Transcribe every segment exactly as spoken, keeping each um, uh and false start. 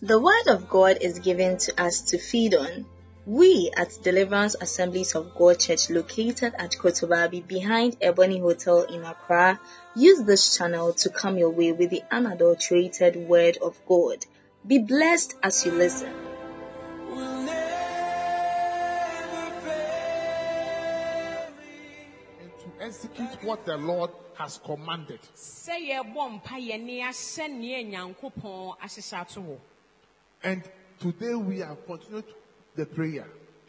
The Word of God is given to us to feed on. We at Deliverance Assemblies of God Church, located at Kotobabi behind Ebony Hotel in Accra, use this channel to come your way with the unadulterated Word of God. Be blessed as you listen. And to execute what the Lord has commanded. And today we are continuing the prayer.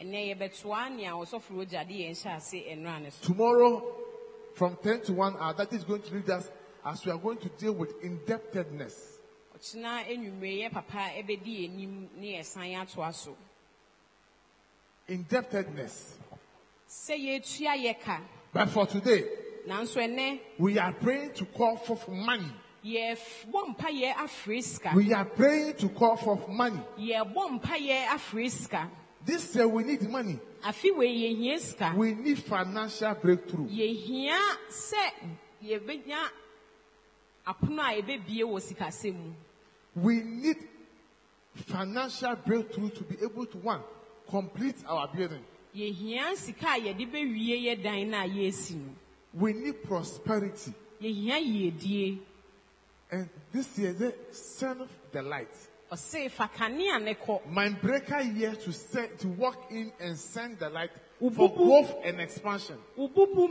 Tomorrow, from ten to one hour, that is going to lead us as we are going to deal with indebtedness. Indebtedness. But for today, we are praying to call for money. We are praying to call for money. This year we need money. We need financial breakthrough. We need financial breakthrough to be able to, one, complete our building. We need prosperity. And this year, they send the light. Mind breaker year to send, to walk in and send the light for growth and expansion. We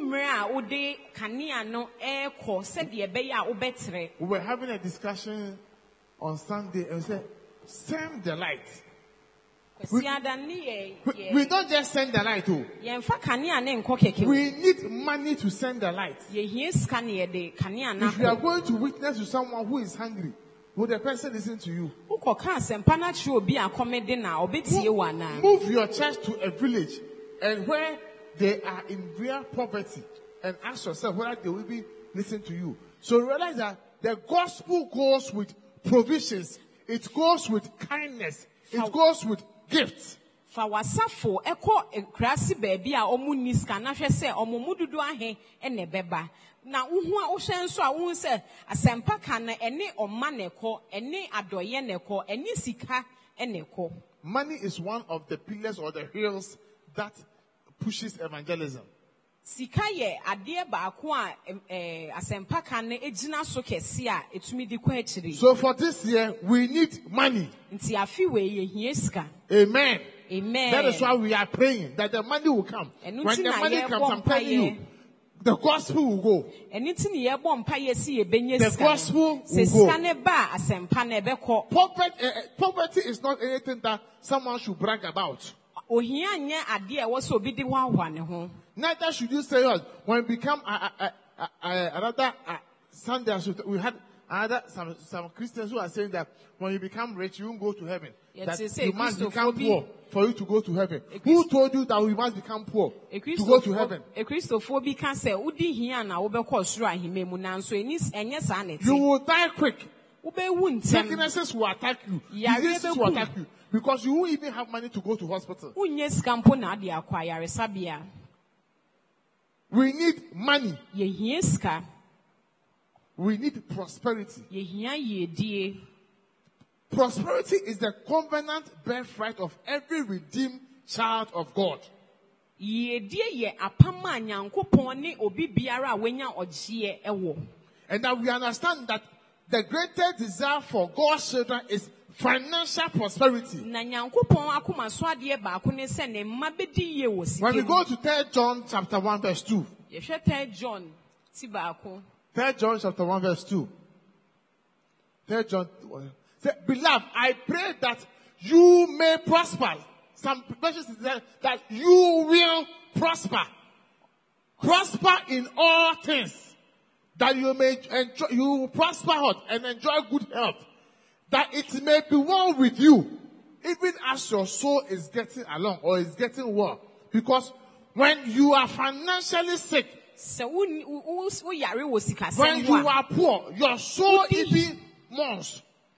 were having a discussion on Sunday and we said, send the light. We, we, we don't just send the light. Oh. We need money to send the light. If you are going to witness to someone who is hungry, will the person listen to you? Move, move your church to a village and where they are in real poverty and ask yourself whether they will be listening to you. So realize that the gospel goes with provisions. It goes with kindness. It goes with gifts. Fawasafo eko krasi baby a omu niska na hwe se omomududu ahe ene beba na uhu a wo hwe nso a wo se asempa ka na ene oma neko ene adoye neko ene sika eneko. Money is one of the pillars or the hills that pushes evangelism. Sika ye ade baako a asempa ka na ejina so kese a etumi di kwa akiri. So for this year we need money. Nti afi we ye hie sika. Amen. Amen. That is why we are praying that the money will come. When the money comes, I'm telling you, the gospel will go. The gospel will go. Poverty, uh, poverty is not anything that someone should brag about. Neither should you say, well, when we become uh, uh, uh, uh, another uh, Sunday, we had another some, some Christians who are saying that when you become rich, you won't go to heaven. That you must become poor for you to go to heaven. Who told you that we must become poor to go to heaven? You will die quick. Sicknesses will attack you. Diseases will attack you. Because you won't even have money to go to hospital. We need money. We need prosperity. Prosperity is the covenant birthright of every redeemed child of God. And that we understand that the greatest desire for God's children is financial prosperity. When we go to Third John chapter one verse two. Third John chapter one verse two. Third John. Say, beloved, I pray that you may prosper. Some verses say that you will prosper. Prosper in all things. That you may enjoy, you will prosper and enjoy good health. That it may be well with you. Even as your soul is getting along or is getting well. Because when you are financially sick, when you are poor, your soul even mourns.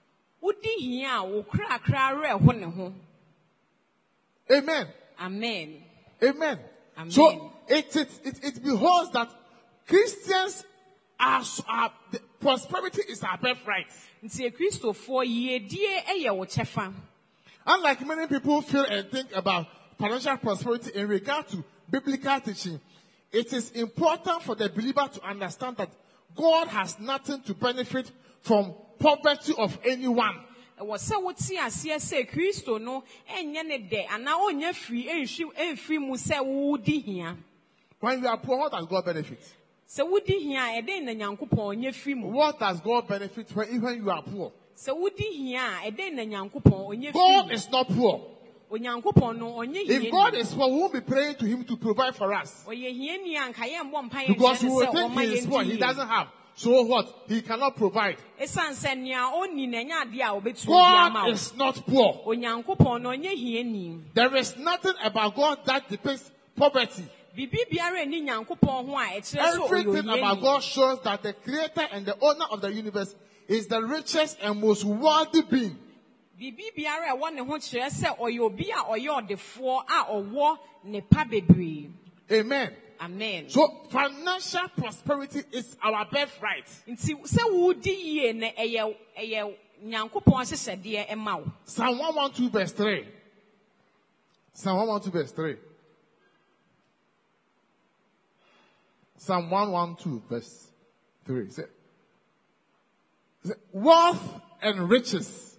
Amen. Amen. Amen. So it, it, it, it beholds that Christians our, our the prosperity is our birthright. Nti Kristofoɔ yiedie ɛyɛ wo kyɛfa. Unlike many people feel and think about financial prosperity in regard to biblical teaching, it is important for the believer to understand that God has nothing to benefit from poverty of anyone. Ɛwɔ sɛ wote aseɛ sɛ Kristo no ɛnyɛ ne dɛ anaa ɔnyɛ firi ɛnhwi ɛnfiri mu sɛ wodi hia. When you are poor, what does God benefit? Sɛ wodi hia ɛdɛn na Nyankopɔn ɔnyɛ firi mu. What does God benefit when even you are poor? Sɛ wodi hia ɛdɛn na Nyankopɔn ɔnyɛ firi mu. God is not poor. Onyankopɔn no ɔnyɛ hiani. If God is poor, we won't be praying to him to provide for us. Ɔyɛ hiani a nka yɛn mbɔ mpaeɛ Because we nkyɛn will sɛ think ɔma he is yɛn poor, di he yie. doesn't have. So what? He cannot provide. Ɛsan sɛ nea ɔnni na ɛnyɛ adeɛ a ɔbɛtumi de ama God wo. is not poor. Onyankopɔn no ɔnyɛ hiani. There is nothing about God that depicts poverty. Bibi biara ni Nyankopɔn ho a ɛkyerɛ sɛ ɔyɛ Everything about hiani. God shows that the creator and the owner of the universe is the richest and most wealthy being. Bibi biara ɛwɔ ne ho kyerɛ sɛ ɔyɛ obi a ɔyɛ ɔdefoɔ a ɔwɔ nepa bebree. Amen. Amen. So financial prosperity is our birthright. Nti sɛ wodi yie na ɛyɛ ɛyɛ Nyankopɔn ahyehyɛdeɛ ɛma wo. Psalm one twelve verse three. Psalm one twelve verse three. Psalm one twelve verse three. Say, say, wealth and riches,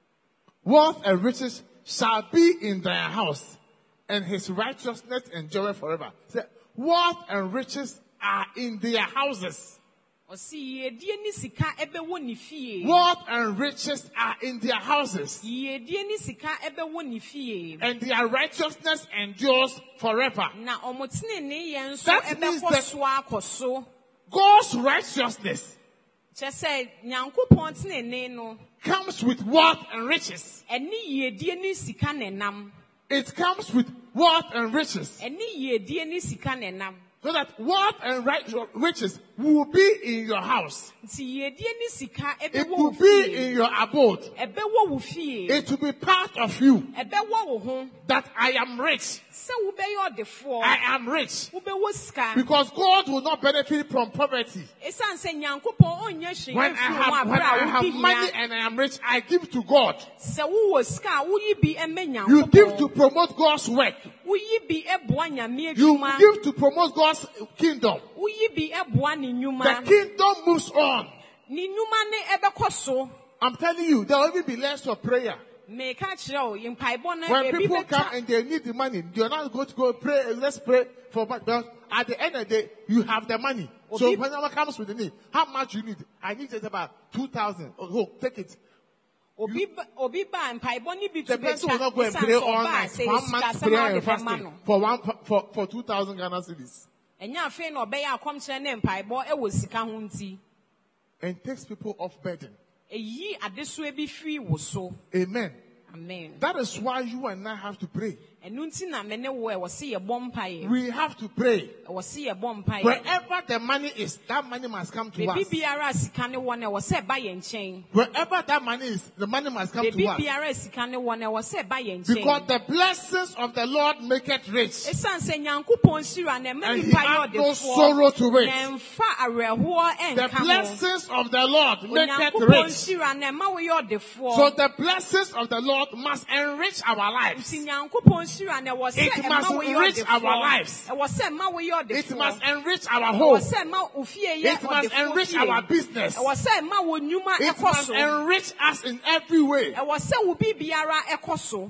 wealth and riches shall be in thy house, and his righteousness endureth forever. Say, wealth and riches are in their houses. Ɔsi yiedie ni sika ɛbɛwɔ ne fie. Wealth and riches are in their houses, Yiedie ni sika ɛbɛwɔ ne fie. and their righteousness endures forever. Na ɔmo tenenee yɛn nso That means ɛbɛkɔ that- so akɔ so. God's righteousness Kyerɛ sɛ Nyankopɔn tenenee no comes with wealth and riches. ɛne yiedie ni sika na ɛnam. It comes with wealth and riches. Ɛne yiedie ni sika na ɛnam. So that wealth and right, riches will be in your house. Nti yiedie ni sika It ɛbɛwɔ will wo be in fie. your abode. Ɛbɛwɔ wo fie. It will be part of you Ɛbɛwɔ wo ho. that I am rich. Sɛ wobɛyɛ ɔdefoɔ. I am rich. Wobɛwɔ sika. Because God will not benefit from poverty. Ɛsiane sɛ Nyankopɔn ɔnyɛ hwee When I mfiri wo have, when abere I a have wodi money hia. and I am rich, I give to God. Sɛ wowɔ sika a woyi bi ɛmɛ You give to Nyankopɔn. promote God's work. Woyi bi ɛboa Nyame You adwuma. give to promote God's kingdom. Woyi bi ɛboa ne The nnwuma. kingdom moves on. Ne nnwuma ne ɛbɛkɔ so. I'm telling you, there will even be less of prayer. Meka kyerɛ wo, yɛ mpaebɔ no When ebi people come bɛtwa. and they need the money, you're not going to go pray. Let's pray for money. But at the end of the day, you have the money. So Obi- when someone comes with the need, how much you need? I need just about two thousand. Oh, take it. Obi ba obi ba mpaebɔ no bi The tu person will bɛtwa. not go and Ɛsiane pray sɛ all ɔbaa night. sɛ One yɛ month sikasɛm a prayer wɔde and bɛma fasting no. for one for for two thousand Ghana cedis. Ɛnyɛ afei na ɔbɛyɛ akɔmkyerɛ ne mpaebɔ ɛwɔ sika ho nti. And takes people off burden. Eyi adesoa bi firi wo so. Amen. Amen. That is why you and I have to pray. Ɛno nti na me ne wo ɛwɔ se yɛbɔ mpaeɛ. We have to pray. Ɛwɔ se yɛbɔ mpaeɛ. Wherever the money is, that money must come to Bebi us. biara a sika ne wɔ no ɛwɔ sɛ ɛba yɛn nkyɛn. Wherever that money is, the money must come Bebi to us. biara a sika ne wɔ no ɛwɔ sɛ ɛba yɛn Because nkyɛn. the blessings of the Lord make it rich. Esiane sɛ Nyankopɔn hyira na ɛma And he nipa yɛ had no ɔdefoɔ. sorrow to it. Na ɛmfa awerɛhoɔ The ɛnka ho. blessings of the Lord make it Onyankopɔn rich. hyira na ɛma woyɛ ɔdefoɔ. So the blessings of the Lord must enrich our lives. Nti Nyankopɔn hyira na ɛwɔ sɛ It ɛma must woyɛ enrich our ɔdefoɔ. lives. Ɛwɔ sɛ ɛma woyɛ It ɔdefoɔ. must enrich our Ɛwɔ home. sɛ ɛma wo fie yɛ It must ɔdefoɔ enrich fie. our business. Ɛwɔ sɛ ɛma wo nnwuma It ɛkɔ must so. enrich us in every way. Ɛwɔ sɛ wo biribiara ɛkɔ so.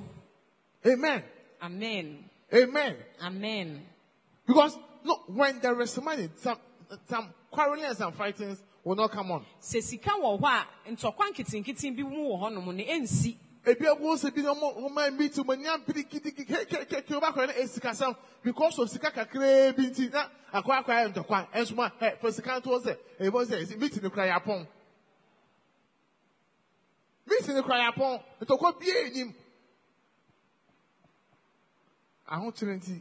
Amen. Amen. Amen. Amen. Because look, when there is money, some some quarreling and some fightings will not come on. Sɛ sika wɔ hɔ a ntɔkwa nketenkete bi mu wɔ hɔnom no ɛnsi. Ebi abu se bi na mo mo meet mo nyam piri kiti ki ke ke ke ke ba kwa na esika sam because of sika kakra bi nti na akwa akwa ntokwa enso ma eh for sika to say e bo say meet ni kra ya pon meet ni kra ya pon ntokwa bie enim aho kire nti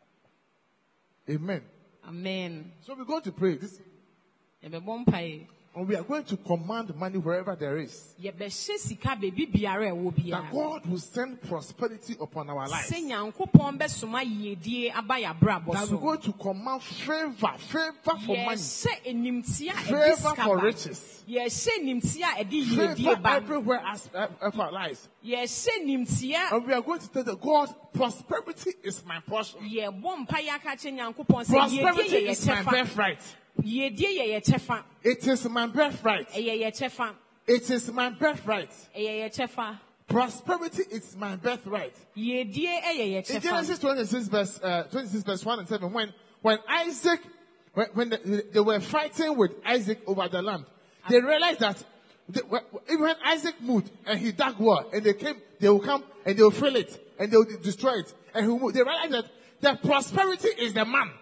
amen. Amen. So we're going to pray this. Yɛbɛbɔ mpaeɛ. And we are going to command money wherever there is. Yɛbɛhyɛ sika baabi biara a ɛwɔ That biara. God will send prosperity upon our lives. Sɛ Nyankopɔn bɛsoma yiedie aba yɛ abrabɔ That so. we're going to command favor, favor for money, Yɛhyɛ enimtia a ɛde favor sika for ba. riches, Yɛhyɛ enimtia a ɛde favor yiedie ba. everywhere as uh, of our lives. Yɛhyɛ enimtia. And we are going to tell the God, prosperity is my portion. Yɛbɔ mpaeɛ aka kyerɛ Nyankopɔn sɛ Prosperity yiedie yɛ is my yɛ kyɛfa. birthright. Yiedie yɛ yɛ kyɛfa. It is my birthright. Ɛyɛ yɛ kyɛfa. It is my birthright. Ɛyɛ yɛ kyɛfa. Prosperity is my birthright. Yiedie ɛyɛ yɛ In kyɛfa. Genesis twenty-six verse, uh, twenty-six verse one and seven, when, when Isaac, when, when they, they were fighting with Isaac over the land, they realized that they, even when Isaac moved and he dug well, and they came, they will come and they will fill it and they will destroy it. And he will move. They realized that that prosperity is the man.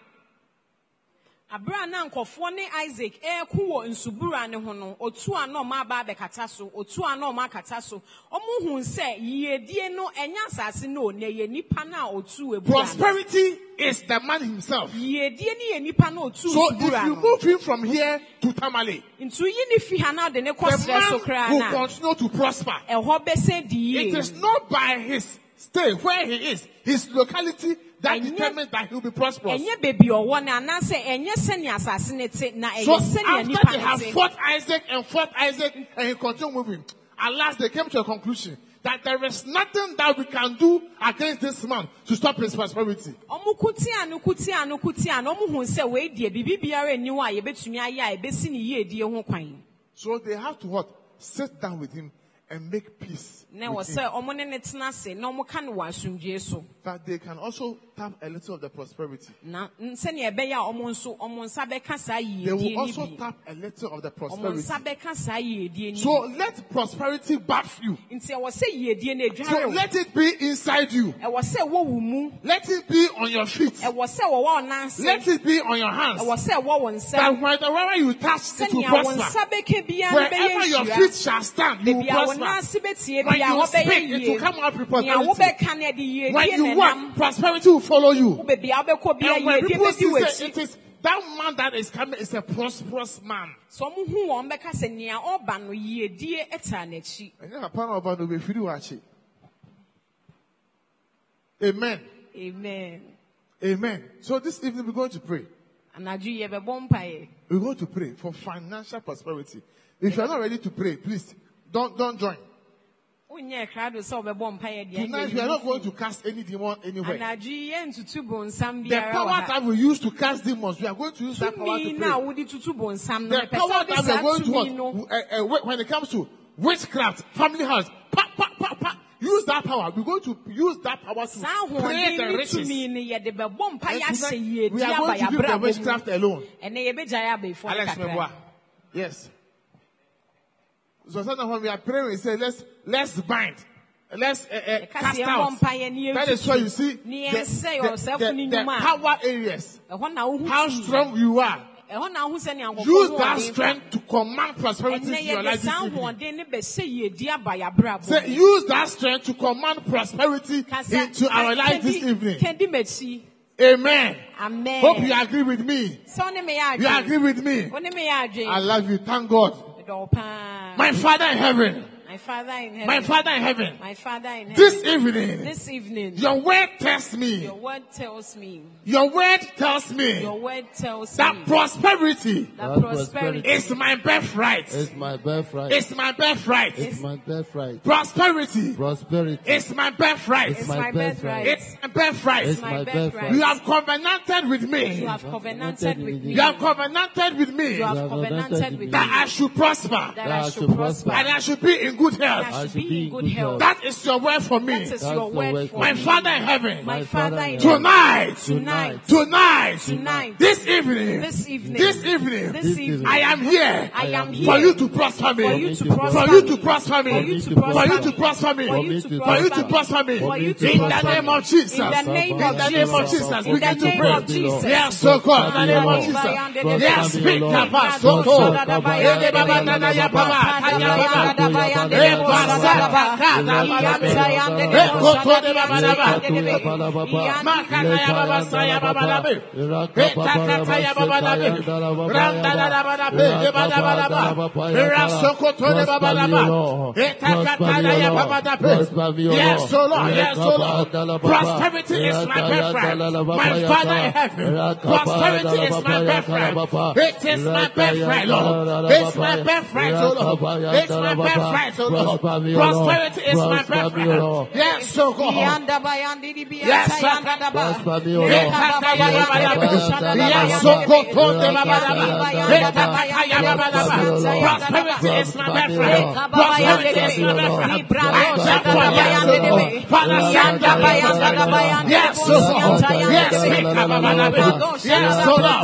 Abra na nkɔfoɔ ne Isaac ɛɛko wɔ nsubura ne ho no, otu a na ɔmo aba abɛkata so, otu a na ɔmo akata so. Ɔmo hu sɛ yiedie no ɛnya asase no na ɛyɛ nipa na otu ebura no. Prosperity is the man himself. Yiedie ne yɛ nipa na otu So if nsubura you no. move him from here to Tamale, Ntu yi ne fi ha na ɔde ne kɔ the srɛ so man koraa will na. continue to prosper. Ɛhɔ bɛsɛ di It yie. is not by his stay where he is, his locality, that Ɛnyɛ- determines that he will be prosperous. Ɛnyɛ beebi ɔwɔ na anaasɛ ɛnyɛ sɛnea asase ne te na So ɛyɛ sɛnea after nipa they ne have te. fought Isaac and fought Isaac and he continued moving, at last they came to a conclusion that there is nothing that we can do against this man to stop his prosperity. Ɔmo kutia no kutia no kutia no ɔmo hu sɛ wei deɛ bibi biara ni hɔ a yɛbɛtumi ayɛ a yɛbɛsi ne yiedie ho kwan. So they have to what? Sit down with him and make peace Na wɔ with him. sɛ ɔmo ne ne tena ase na ɔmo ka no wɔ asomdwoe so. That they can also tap a little of the prosperity. Na n- sɛnea ɛbɛyɛ a ɔmo nso ɔmo nsa bɛka saa They yiedie will ni also bi. tap a little of the Ɔmo prosperity. nsa bɛka saa yiedie ni So bi. let prosperity bath you. Nti ɛwɔ sɛ yiedie no So edware wo. let it be inside you. Ɛwɔ sɛ ɛwɔ wo mu. Let it be on your feet. Ɛwɔ sɛ wɔwɔ ɔnan ase. Let it be on your hands. Ɛwɔ sɛ ɛwɔ wɔn That nsam. wherever you touch, it will Sɛnea wɔn prosper. nsa bɛka biara no bɛyɛ Wherever your nhyira. feet shall stand, you will Baabi a wɔn nan prosper. ase bɛtie When biara you hɔ speak, bɛyɛ it yie. will come out with Nea prosperity. wobɛka no ɛde When yiedie you na walk, ɛnam. prosperity will follow you. Wo baabi a wobɛkɔ biara And when yiedie people bɛdi see that it w'akyi. is that man that is coming is a prosperous man. Sɛ ɔmo hu wɔn bɛka sɛ nea ɔba no yiedie ɛta n'akyi. And then upon our band, we feel watching. Amen. Amen. Amen. So this evening we're going to pray. Anadwo yɛbɛbɔ mpaeɛ. We're going to pray for financial prosperity. If you are not ready to pray, please don't don't join. Wonyɛ krado sɛ ɔbɛbɔ mpaeɛ deɛ Tonight we are not going to cast any demon anywhere. Anadwo yɛntutu bonsam The biara power wɔ ha. that we use to cast demons, we are going to use that power to Tumi na pray. wode tutu bonsam no The mepɛ sɛ power wode that we are saa going to tumi no. what, uh, uh, when it comes to witchcraft, family house, pa, pa, pa, pa, use that power. We're going to use that power to Saa pray ahoɔden the ne riches. tumi no yɛde bɛbɔ mpaeɛ And ahyɛ tonight, yiedie we are aba going to leave the yɛabrabɔ witchcraft mu. alone. Ɛnɛ yɛbɛgyae abɛɛfoɔ Alex kakra. Meboa. Yes. So sometimes when we are praying, we say, let's, let's bind. Let's uh, uh, Yɛka cast sɛ yɛmmɔ out. mpaeɛ ne That is why you see the, ne the, yɛnsɛe the, ɔsɛefo the, no the nnwuma a power areas. ɛhɔ na wohu How tumi. strong you are. Ɛhɔ na wohu sɛ nea nkɔfoɔ Use ho that ɔden fa. strength to command prosperity Ɛnɛ to your yɛde life this saa evening. ahoɔden ne bɛhyɛ yiedie aba yɛabrabɔ Say, mu. use that strength to command prosperity Kasa- into our ka- life this kendi- evening. kendi m'akyi. Amen. Amen. Hope you agree with me. Sɛ wo ne me yɛ You adwene. agree with me. Wo ne me yɛ adwene. I love you. Thank God. Medɔ wo paa. My Father in heaven. My Father in heaven. My Father in heaven. My Father in heaven. This evening, This evening. your word tells me. Your word tells me. Your word tells me Your word tells that me. prosperity That That prosperity. is my birthright. It's my birthright. It's my birthright. It's my birthright. Prosperity Prosperity. is my birthright. It's It's my my birthright. birthright. It's my birthright. It's my my birthright. birthright. You have covenanted with me. You have covenanted with me. You have covenanted with me You have have covenanted covenanted with me. that I should prosper That I I should should prosper. and I should be in good And I health. should be in good health. That is your word for me. That is That's your the word word for for My me. Father in heaven. My My Father Father in in heaven. Tonight, Tonight. tonight, Tonight. this evening, This evening. this evening, This This evening. evening. I am here I am here. for you to prosper me. For you to For prosper For you me. to prosper me. For you to For prosper For you me. to prosper me. For you to For For you prosper to prosper me. For you to In the prosper name me. of Jesus. In the name In of the name of Jesus. Jesus. In Begin the to name pray. of Jesus. Yes, so God. In the name of Jesus. Yes, speak. Kapa, Soto. Ede baba nana ya baba. Kaya baba. Yes, so Lord, yes, so Lord. Prosperity is my birthright. My Father in heaven. Prosperity is my birthright. It is my birthright, Lord. It's my birthright, oh Lord. It's my birthright, oh Lord. Prosperity is my birthright. Yes, so God. Yes, so God. Yes, so God. Prosperity is my birthright. Prosperity is my birthright. Father, send the yes, so God. Yes, yes, so Lord.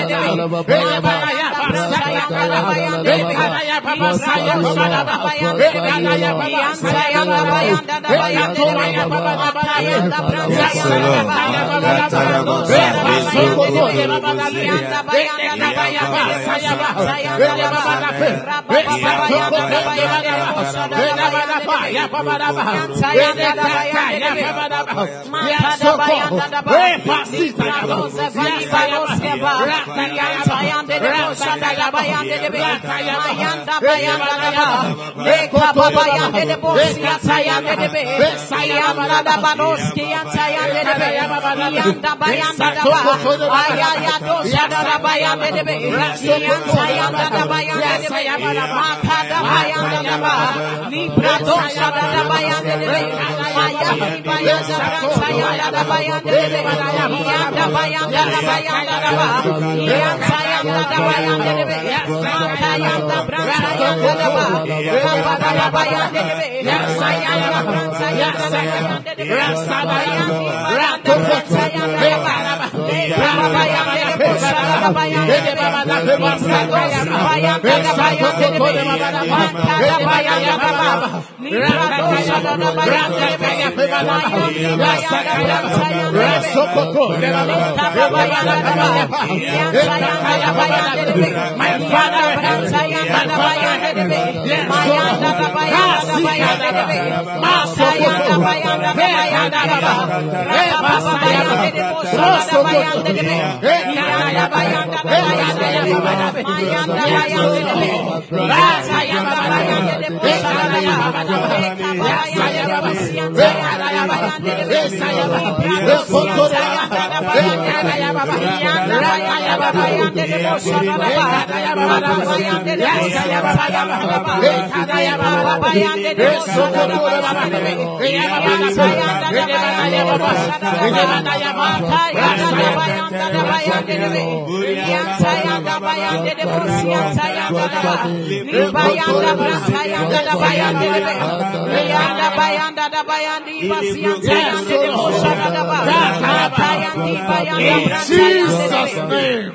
Jesus' name.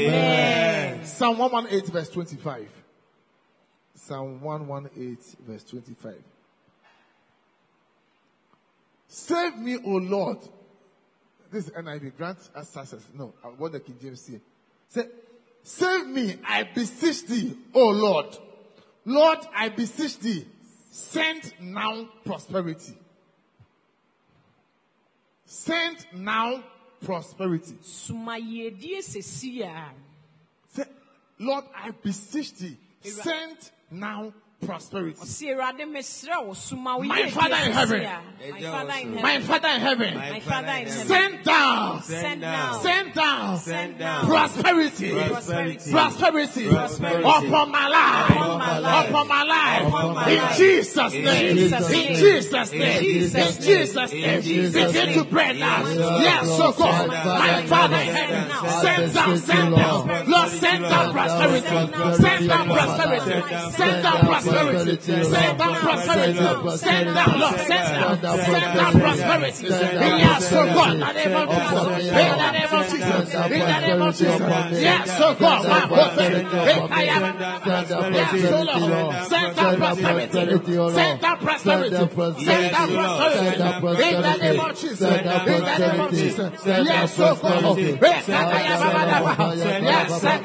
Amen. Psalm one eighteen verse twenty-five. Psalm one eighteen verse twenty-five. Save me, O Lord. This is N I V. Grant us success. No, I want the King James say. Say, save me, I beseech thee, O Lord. Lord, I beseech thee. Send now prosperity. Send now prosperity. Say, Lord, I beseech thee. Send now prosperity. My Father in heaven. My Father in heaven. My Father in heaven. Send down. Send down. Send down. Send down. Prosperity. Prosperity. Prosperity. Upon my life. Upon my life. In Jesus' name. In Jesus' name. In Jesus' name. Begin to pray now. Yes, so God. My Father in heaven. Send down. Send down. Lord, send down prosperity. Send down prosperity. Send down prosperity. Send down prosperity. Send down, Lord. Send down. Send down prosperity. Yes, so God. In the name of Jesus. In the name of Jesus. In the name of Jesus. Yes, so God. My prophet. Yes, so Lord. Send down prosperity. Send down prosperity. Send down prosperity. In the name of Jesus. In the name of Jesus. Yes, so God. Yes,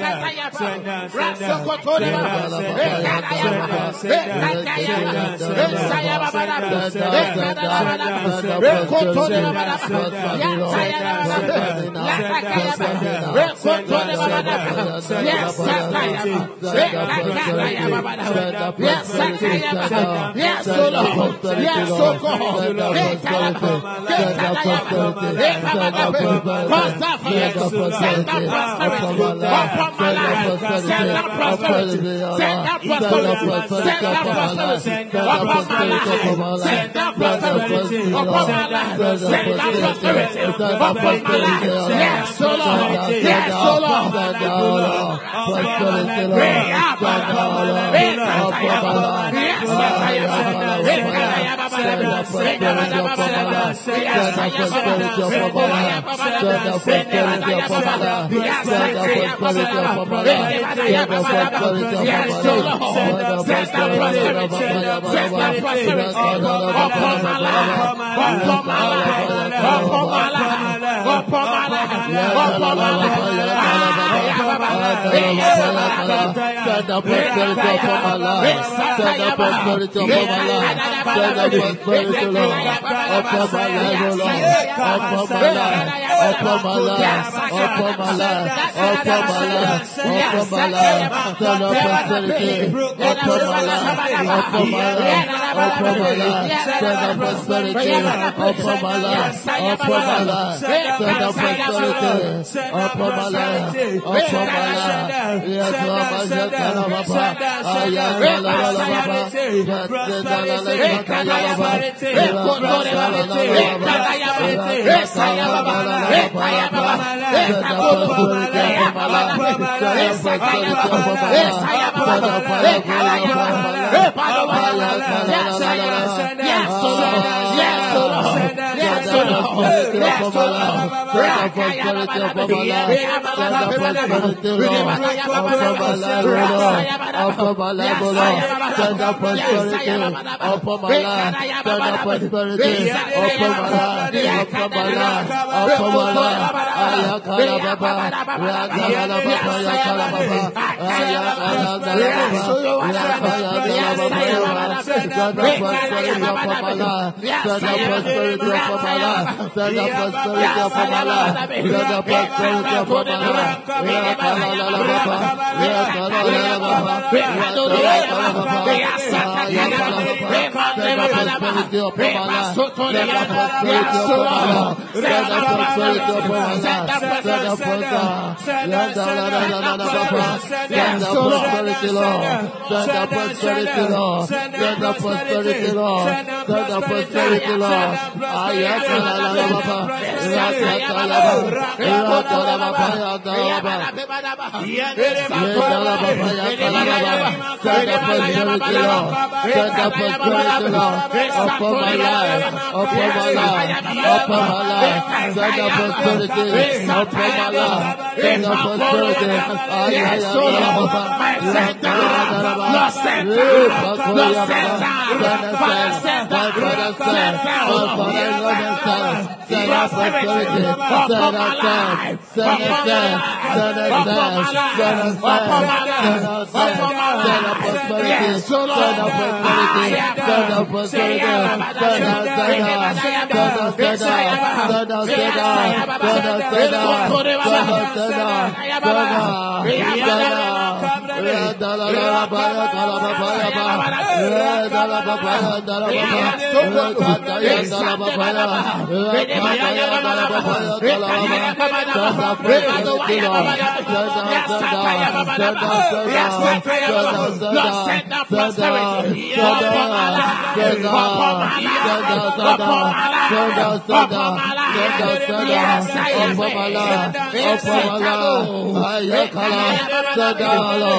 Yes,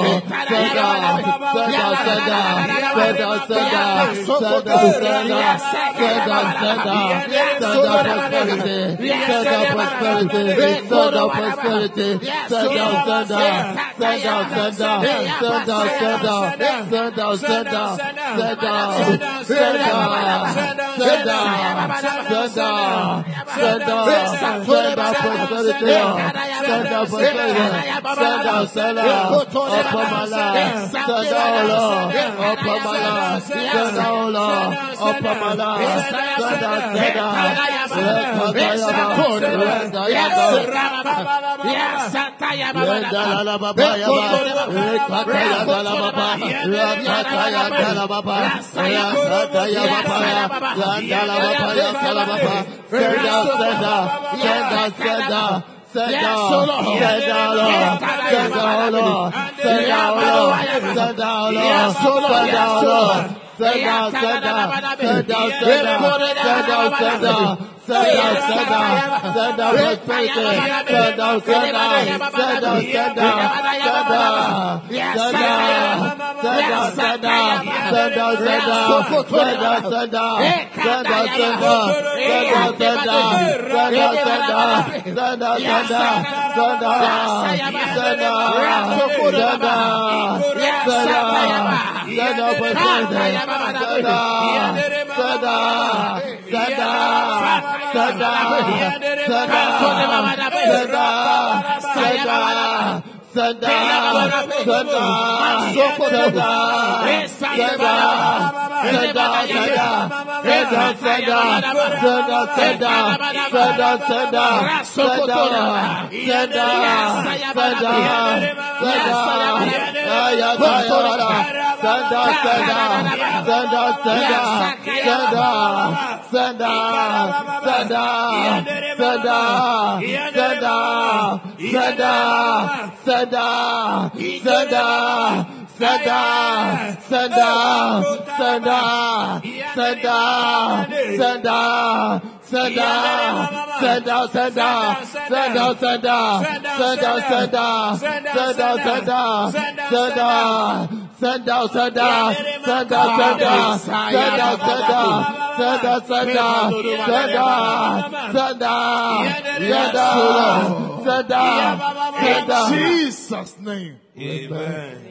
Jesus' name. Amen.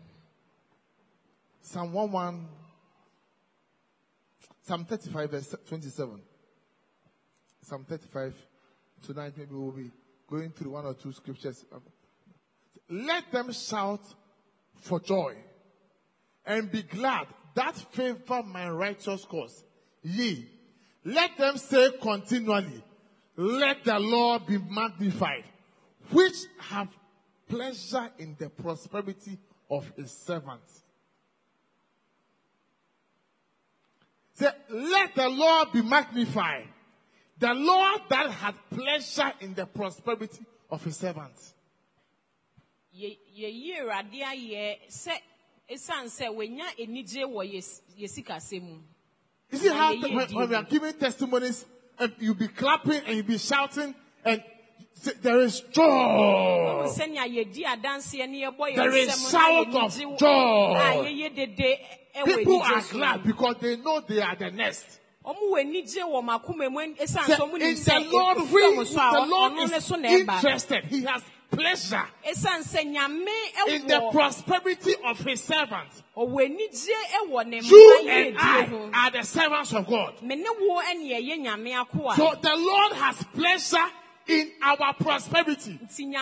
Psalm one one, Psalm thirty-five, verse twenty-seven. Psalm thirty-five. Tonight maybe we'll be going through one or two scriptures. Let them shout for joy and be glad that favor my righteous cause. Yea, let them say continually, let the Lord be magnified, which have pleasure in the prosperity of his servants. Say, let the Lord be magnified. The Lord that had pleasure in the prosperity of his servants. Ye ye radia ye se esan se wenya enije wo yesika semu. You see how when, when we are giving testimonies and you be clapping and you be shouting and say, there is joy. There is shout of joy. People are glad because they know they are the next. Say, in the Lord, we, the Lord is interested. He has pleasure in the prosperity of his servants. You and I are the servants of God. So the Lord has pleasure in our prosperity.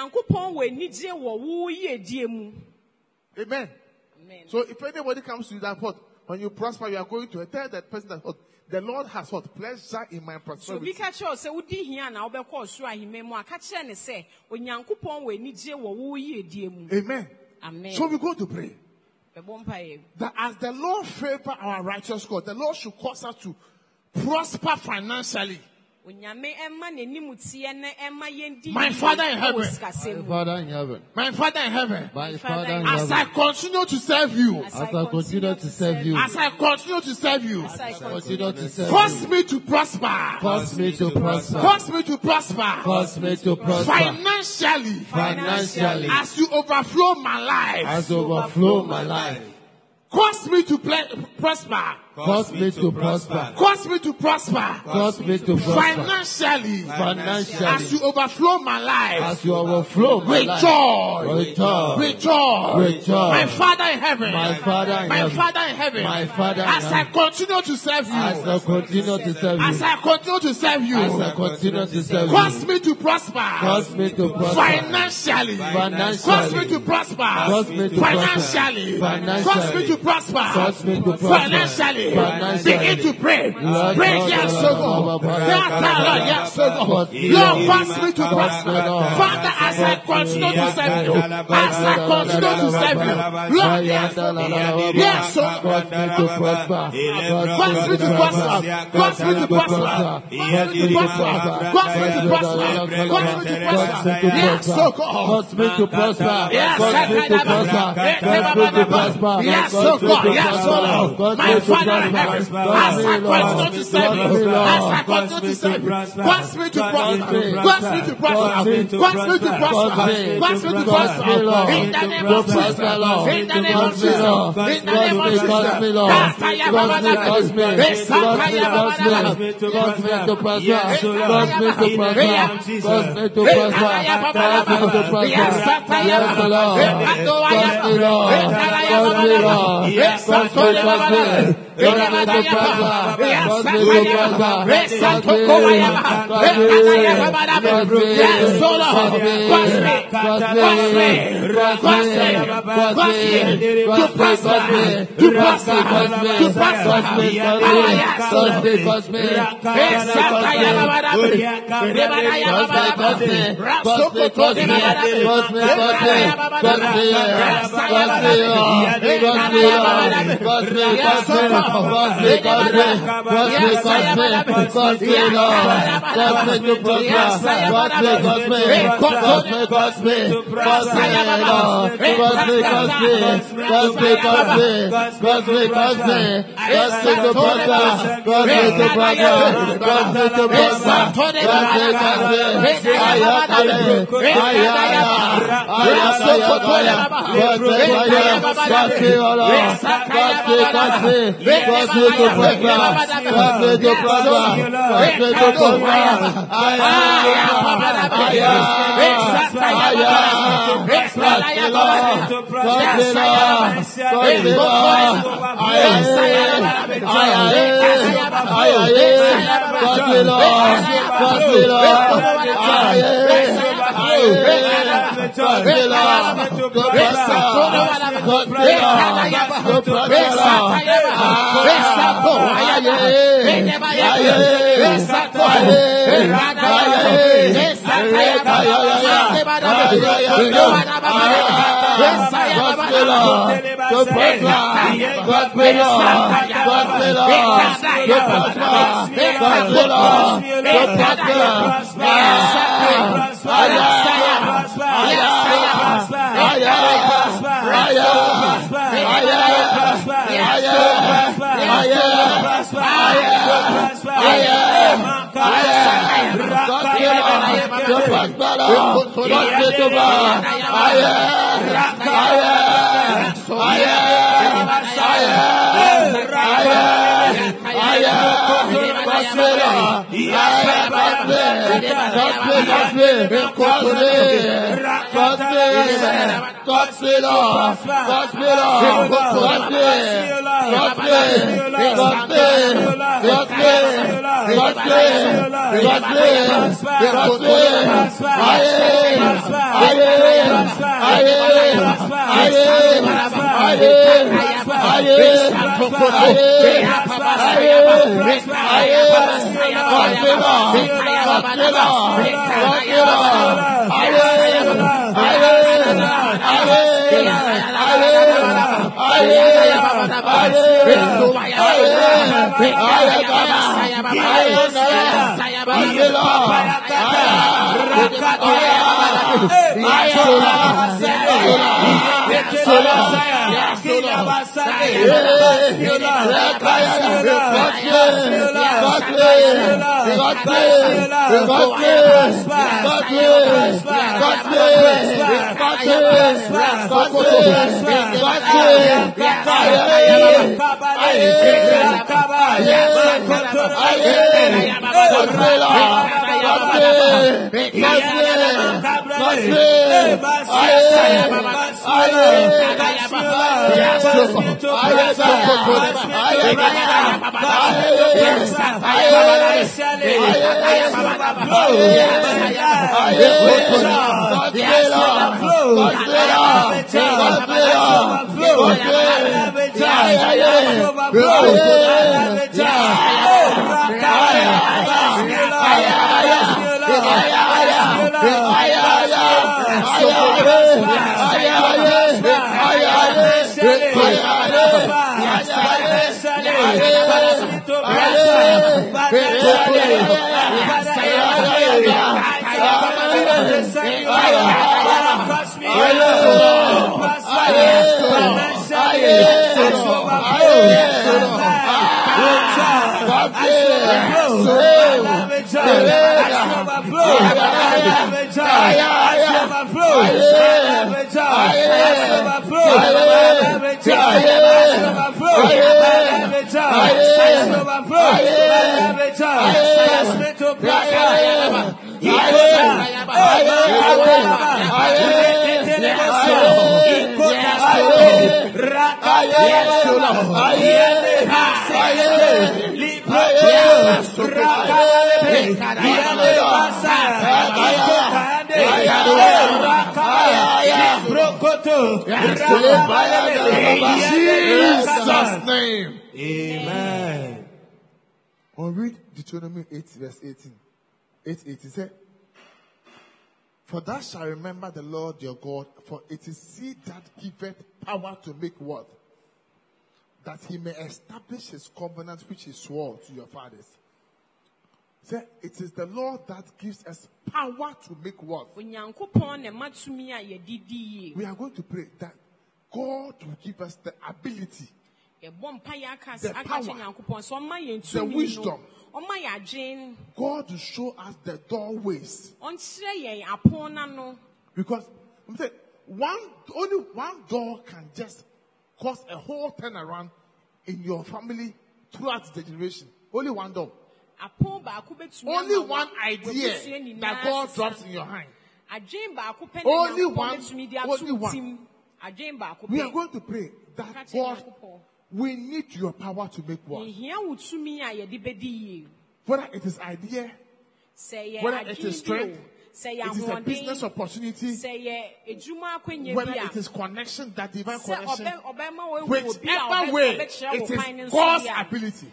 Amen. Amen. So if anybody comes to you that what, when you prosper, you are going to tell that person that what, the Lord has what, pleasure in my prosperity. Amen. Amen. So we go to pray. That as the Lord favor our righteous God, the Lord should cause us to prosper financially. My Father in heaven. My Father in heaven. My Father in heaven. My Father in As I heaven. continue to serve you. As I continue to serve you. As I continue to serve you. As I continue to serve Cause you. me to prosper. Cause me to prosper. Cause me to prosper. Cause me to prosper. Financially. Financially. As you overflow my life. As overflow my life. Cause me to pl- prosper. Cause me to prosper. Cause me to prosper. Cause me to prosper. Financially. Financially. As you overflow my life. As you overflow my life. Rejoice. Rejoice. Rejoice. Rejoice. My Father in heaven. My Father in My heaven. Father in heaven. My Father in As I heaven. continue to serve you. As I continue to serve As you. I continue to serve you. As I continue to serve Cause you. me to prosper. Cause me to prosper. Financially. Financially. Cause me to prosper. Cause me to Financially. Financially. Cause me to prosper. Cause me to prosper. Financially. Financially. Begin to pray. Lord, Pray, Lord, yes, Lord, so Lord, God. Lord, Yes, so God. Lord, cause me to prosper. Father, as I continue to serve you. As I continue to serve you. Lord, yes, yes, so Cause me to prosper. Cause me to prosper. Cause me to prosper. Cause me to prosper. Cause me to prosper. Cause me to prosper. Yes, so God. Cause me to prosper. Yes, Cause me to prosper. Cause me to prosper. yes, so God. Yes, so Lord. My Father in heaven. As I continue to serve you. As I continue to serve you. Cause me to prosper. Cause me to prosper. Cause me to prosper. Cause me to prosper. In the name of Jesus. In the name of Jesus. In the name of Jesus. Cause me, Lord. Kastaya babada. Cause me. Esakaya babada. Cause me to prosper. Cause me to prosper. Cause me to prosper. Cause me to prosper. Yes, Lord. Cause me, Lord. Cause me, Lord. Cause me, cause me. Cause me to prosper. Cause me to prosper. Cause me. Cause me. Yes, so Lord. Cause me. Cause me. Cause me. Cause me. Cause me. To prosper. To prosper. To prosper. Ah, yes, so Lord. Cause me. Esakaya babada. Rebadaya babada. Rasokoto babada. Rebadaya babada. Cause me. Cause me. Cause me. Cause me. Cause me. Cause me. Cause me to prosper. Cause me. Cause me. Cause me. Cause me. Cause me. Lord. Cause me. Cause me. Cause me. Cause me. Cause me. Cause me. Cause me to prosper. Cause me to prosper. Cause me to prosper. Cause me. Cause me. Ayakale. Ayaya. Ayakaya. Cause me. Cause me. Lord. Cause me. Cause me. Cause me to prosper. Cause me to prosper. Cause me to prosper. Ayaya. Ayaya. Ayaya. Cause me, Lord. Cause me, Lord. Cause me, Lord. Ayaya. Ayaya. Ayaya. Cause me, Lord. Cause me, Lord. Ayaya. Ayaya. Cause me, Lord. To prosper. Cause me, Lord. To prosper. Jesus' name. Amen. I'll read Deuteronomy eight, verse eighteen. eight eighteen said, "For thou shalt remember the Lord your God, for it is he that giveth power to make wealth, that he may establish his covenant which he swore to your fathers." Say, it is the Lord that gives us power to make wealth. We are going to pray that God will give us the ability, the power, the wisdom. God will show us the doorways. Because one, only one door can just cause a whole turnaround in your family throughout the generation. Only one door. Only one idea that God drops in your hand. Only one. Only one. We are going to pray that God, we need your power to make wealth. Whether it is idea, whether it is strength, it is a business opportunity, whether it is connection, that divine connection, whichever way, it is God's ability.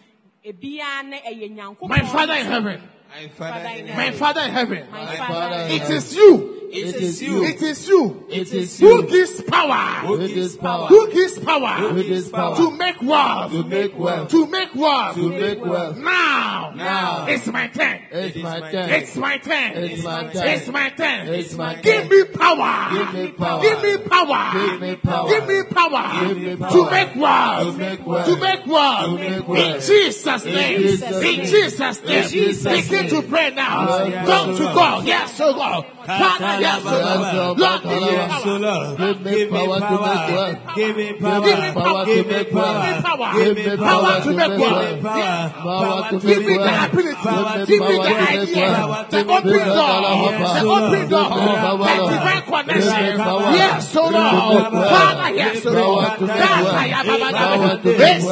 My Father in heaven, my Father in heaven, my Father in heaven, it is you. It is you. It is you. It is you. you. Who gives power? Who gives power? Who gives power? Who gives power? To make wealth. To make wealth. To make wealth. To make wealth. Now. Now. It's my turn. It's my turn. It's my turn. It's my turn. It's my turn. It's my turn. Give me power. Give me power. Give me power. Give me power. Give me power. Give me power. To make wealth. To make wealth. To make wealth. To make In wealth. Jesus' name. In Jesus' name. In Jesus' name. In Jesus' Begin name. to pray now. Yes, Come to Lord. God. Yes, oh God. Father, yes, oh God. Lord, give me power. Give me power to make wealth. Give me power. Give me power to make wealth. Give me power to make wealth. Power to Give make me the wealth. ability. Give me the idea. The open door. The open door. The divine connection. Yes, so Lord. Father, yes, so Lord. Yes,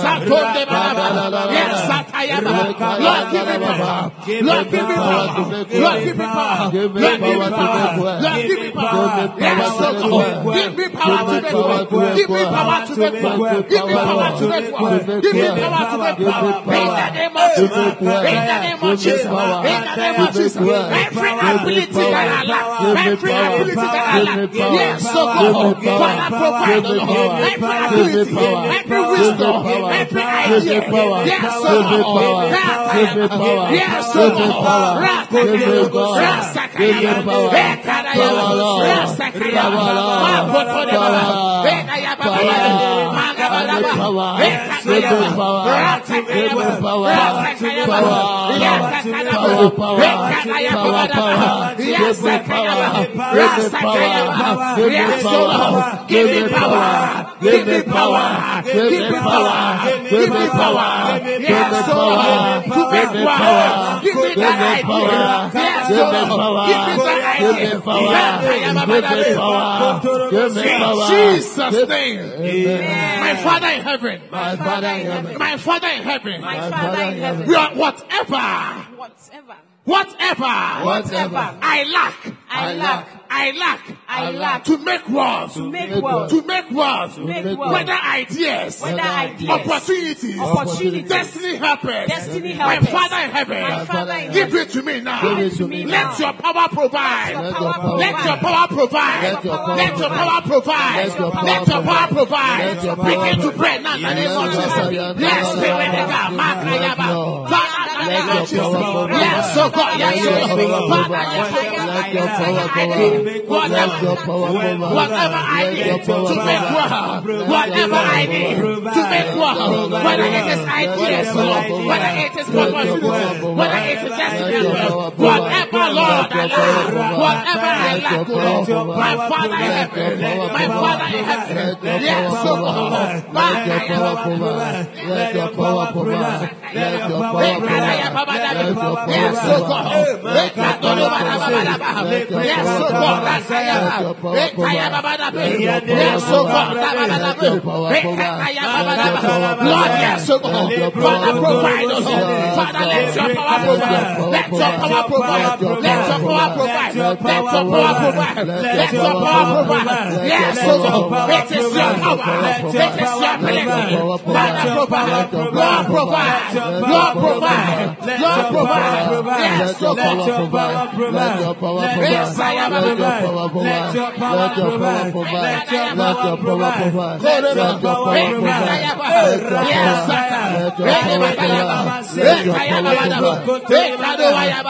Lord, give me power. Lord, give me power. Lord, give me power. Lord, give me power. Yeah, give me power. Yes, oh God. Give me power to make work. Give me power to make work. Give me power to make work. Give me power to make work. In the name of Jesus. In the name of Jesus. In the name of Jesus. Every ability that I lack. Every ability that I lack. Yes, so God. Father, provide. Every ability. Every wisdom. Every idea. Yes, so God. Yes, so God. Rasakaya. Give me power, give me power, give me power, give me power, yes, Lord, to make power, give me that idea, yes, Lord, give me that idea, give me power, in Jesus' name, my Father in heaven, My Father in heaven. my Father in heaven, My Father in heaven. we are whatever, Whatever. whatever, Whatever. I lack, I lack. I lack, I lack. to make world, To make world. to make world, make world. whether ideas, Whether ideas. opportunities, Opportunities. destiny helpers, Destiny my helpers. Father in heaven, My Father in give heaven. it to me now. Give it to me Let now. your power provide. Let your power power Let your power provide. Let your power Let your power provide. Let your power Let your power provide. Let your power Begin to provide. pray now in the name of Jesus. Yes, Spirit of God, Makayaba. Father, in the name of Jesus. Yes, so God, yes, so Father, yes, Let your power provide. whatever, Let your power provide. whatever I Let need your to power make provide. work, whatever I need to make work, whether it is ideas, whether it is opportunity, whether it is destiny, whatever, Lord, I lack, whatever I lack, Lord, my Father in heaven, my Father in heaven, yes, so God, Let your power provide. Let your power provide. Let your power provide. Let your power yes, so provide. God, yes, so God, yes, so God, Lord, yes, so God, Father, provide us, Father, let your power provide, let your power provide, let your power provide, let your power provide, let your power provide, yes, so God, it is your power, it is your ability, Father, provide, Lord, provide, Lord, provide, Lord, provide, yes, so Let your God, power provide. Let your power provide. yes, I am Let your power provide. Let your power provide. Let your power provide. Let your power provide. yes, Let your power provide. Let your power provide.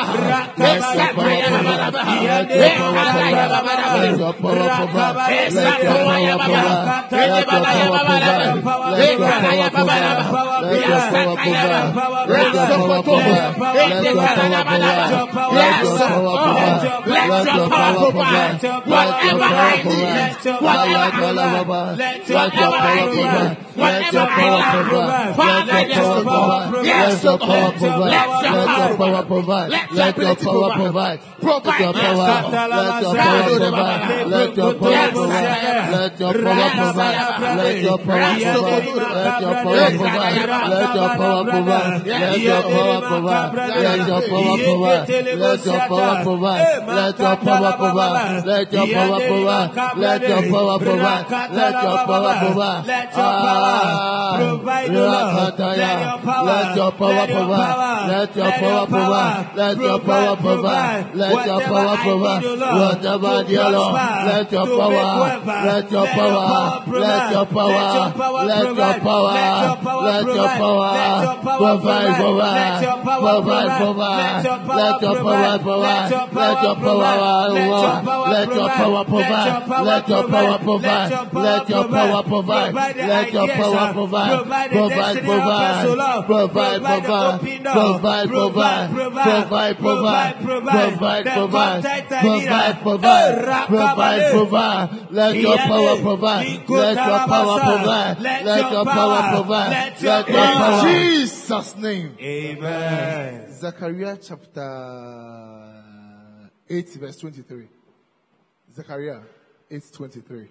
Let your power provide. Whatever I need, whatever I need, whatever I lack, Father, yes, Lord, yes, Lord, let your power provide. Let Let your power provide. Let your power, let your power provide. Let your power provide. Let your power provide. Let your power provide. Let your power provide. Let your power provide. Let your power provide. Let your power provide. Let your power provide. Let your power provide. Let your power provide. Let your power provide. Let your power provide. Let your power provide. Let your power provide. Let your power provide. Let your power provide. Whatever, dear Lord, let your power, let your power, let your power, let your power, let your power provide, provide, provide, provide. Let your power provide. Let your power, let your power provide. Let your power provide. Let your power provide. Let your power provide. Provide, provide, provide, provide, provide, provide, provide, provide, provide, provide, provide, provide, provide, provide. Let your power provide. Let your power provide. Let your power provide. Let your power. In Jesus' name. Amen. Zechariah chapter eight, verse twenty-three. Zechariah eight, twenty-three.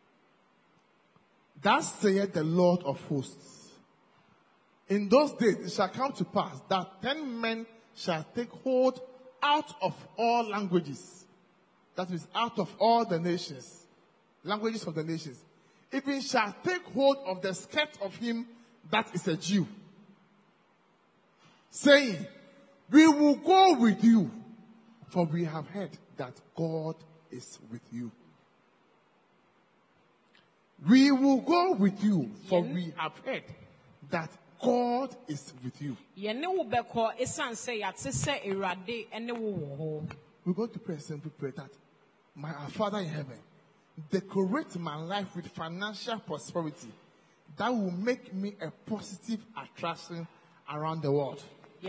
Thus saith the Lord of hosts. In those days it shall come to pass that ten men shall take hold out of all languages. that is out of all the nations, languages of the nations, even shall take hold of the skirt of him that is a Jew, saying, we will go with you, for we have heard that God is with you. We will go with you, for we have heard that God is with you. We're going to pray a simple prayer that, my our Father in heaven, decorate my life with financial prosperity that will make me a positive attraction around the world.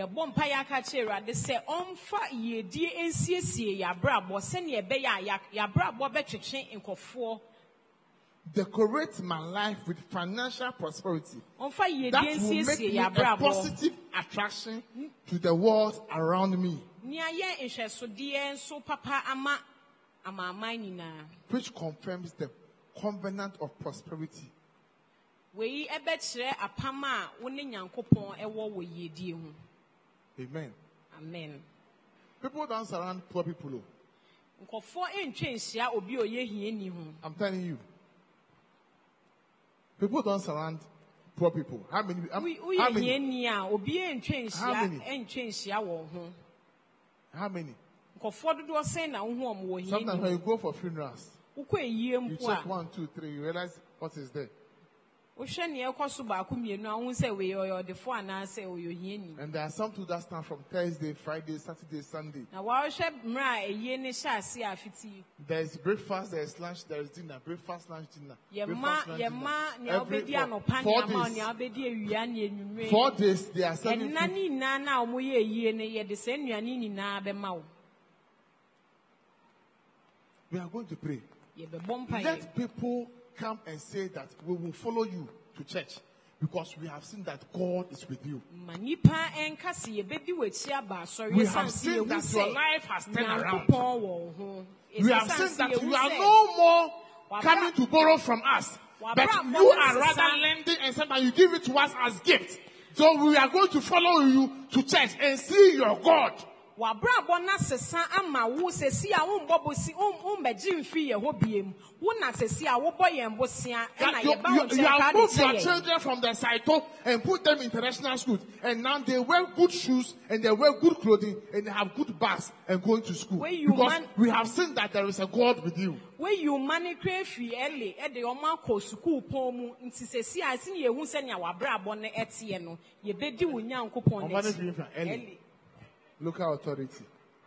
Decorate my life with financial prosperity that will make me a positive attraction to the world around me, which confirms the covenant of prosperity. Amen. Amen. People don't surround poor people. I'm telling you. People don't surround poor people. How many? How, how many? How many? How many? Sometimes when you go for funerals, you check one, two, three, you realize what is there. And there are some too that stand from Thursday, Friday, Saturday, Sunday. There is breakfast, there is lunch, there is dinner. Breakfast, lunch, dinner. Breakfast, lunch, dinner. Every four, four days. Four days, they are serving food. We are going to pray. Let people come and say that we will follow you to church because we have seen that God is with you. We have seen that your life has turned around. We have seen that you are no more coming to borrow from us, but you are rather lending and sometimes you give it to us as gift. So we are going to follow you to church and see your God. You have moved your children from the Saito and put them in international school, and now they wear good shoes and they wear good clothing and they have good bags and going to school because man- we have seen that there is a God with you. Where you money crave free early at the Omako school poem in Sissi, I see you who send your brabon etieno, ye bedi wunyan coupon early. Local authority.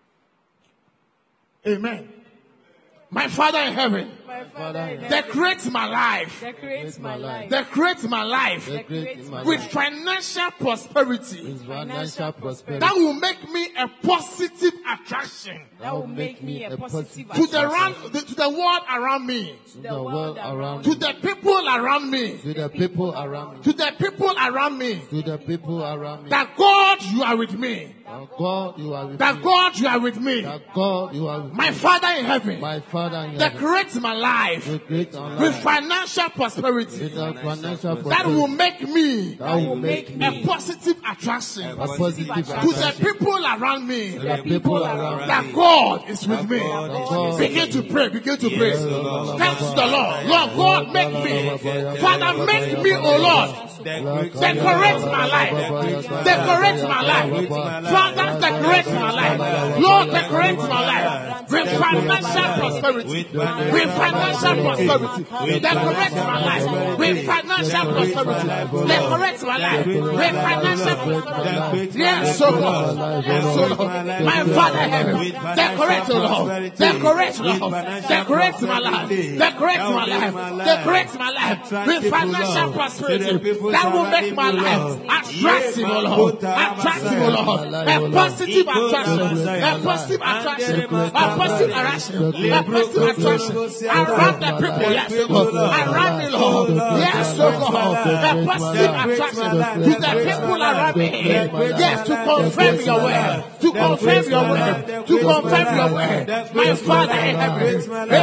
Amen. My Father in heaven, my Father in heaven, decorate my life, decorate my life, decorate my life decorate my with life. financial prosperity, With financial prosperity. that will make me a positive attraction That will make me a positive to the, round, to the world around me, To the world around to me. the people around me, To the people around me. to the people around me. To the people around me. That God, you are with me. That God, you are with That me. God, you are with me. That God, you are with My me. Father in heaven, My Father in heaven. decorate my life Decorate our with life financial prosperity with our financial that will prosperity. make me That will make a me positive attraction a positive to the attraction people around me. to the people around me. That God is with me. God Begin to pray, begin to pray. Thanks to the Lord. Lord God, make me. Father, make me, oh Lord. Decorate my life. Decorate my life. Father, decorate my life. Lord, decorate my life with financial prosperity. With financial prosperity. Decorate my life with financial prosperity. Decorate my life with financial prosperity. Yes, so Lord. Yes, so Lord. My Father in heaven, decorate, oh Lord. Decorate, Lord. Decorate my life. Decorate my life. Decorate my life with financial prosperity. That will make my life attractive, oh Lord. Attractive, oh Lord. A positive attraction. A positive attraction. A positive attraction. A positive attraction. Around the people, yes, Lord. Around me, Lord. Yes, oh God. A positive attraction to the people around me. Yes, to confirm your word. To confirm your word, to confirm your word. My Father in heaven.